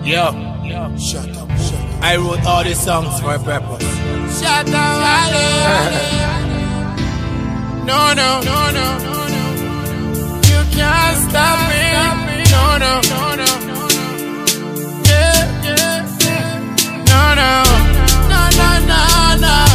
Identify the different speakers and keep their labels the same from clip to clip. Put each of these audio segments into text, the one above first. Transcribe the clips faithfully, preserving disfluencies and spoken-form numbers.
Speaker 1: Yo, yo, shut up, shut up. I wrote all these songs for a purpose. Shut up, no, no, no, no, no, no. You can't stop me. No, no, no, no, no. Yeah, yeah, yeah. No, no, no, no, no,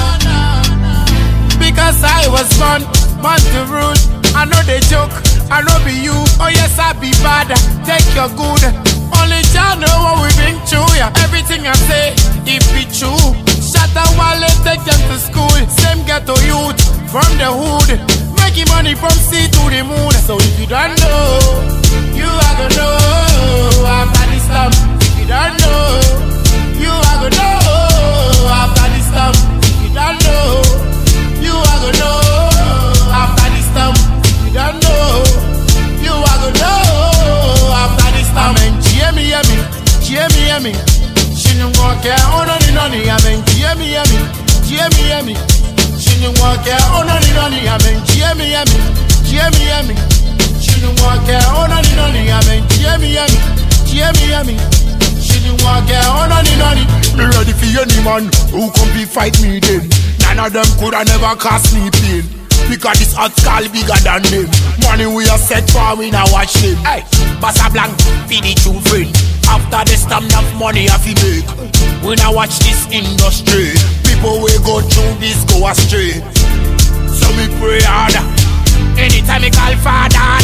Speaker 1: no. Because I was born, born to rule. I know they joke, I know be you. Oh yes, I be bad. Take your good. Only y'all know what we been through, yeah. Everything I say, it be true. Shut up while they take them to school. Same ghetto youth from the hood, making money from sea to the moon. So if you don't know, you are gonna know after this time. If you don't know, you are gonna know after this time. If you don't know, you are gonna know after this time. If you don't know, you are gonna know after this time. Yemi yemi, yemi yemi. Shinu wake ononi noni amen. Yemi yemi, yemi yemi. Shinu wake ononi noni amen. Yemi yemi, yemi yemi. Shinu wake ononi noni amen. Yemi yemi, yemi yemi. Shinu wake ononi noni. Me ready for any man who come be fight me then. None of them coulda never cause me pain. Because this hot skull bigger than them. Money we are set for, we now watch them. Hey, Bassa Blanc, feed the true friend. After this time, enough money I fi make. We now watch this industry. People we go through this go astray. So me pray harder. Anytime me call father,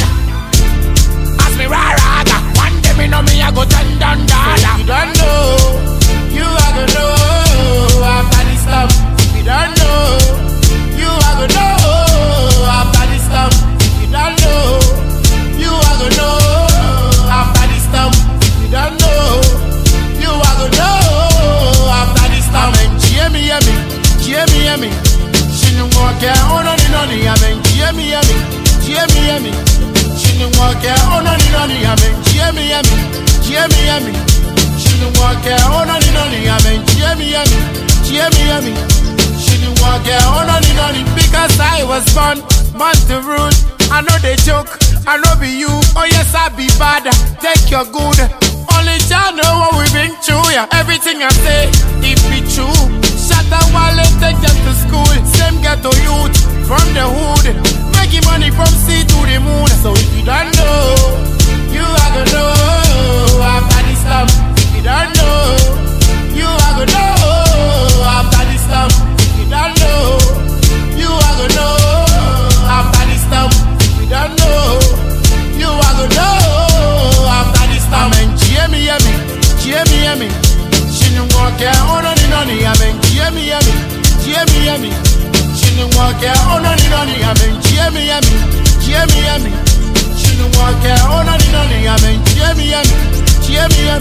Speaker 1: ask me rah rah. One day me know me I go turn down dada. You don't know, you are gonna know after this time. You don't know, you are gonna know. After this time, if you don't know, you are gonna know. After this time, if you don't know, you are gonna know. After this time, amen. Yemi yemi, yemi yemi. Shinu wake ononi noni amen. Yemi yemi, yemi yemi. Shinu wake ononi noni amen. Yemi yemi, yemi yemi. Shinu wake ononi noni amen. Yemi yemi, yemi yemi. Shinu wake ononi noni. Because I was born, born to rule. I know they joke, I know be you. Oh yes, I be bad. Take your good. Only y'all know what we been through, yeah. Everything I say, it be true. Shut up while they take them to school. Same ghetto youth from the hood, making money from sea to the moon. So if you don't know, you are gonna know after this time. If you don't know, you are gonna know after this time. If you don't know, you are gonna know after this time. If you don't know, you are gonna know after this time. Amen. Yemi yemi, yemi yemi. Shinu wake ononi noni amen. Yemi yemi, yemi yemi. Shinu wake ononi noni amen. Yemi yemi, yemi yemi. Shinu wake ononi noni amen. Yemi yemi, yemi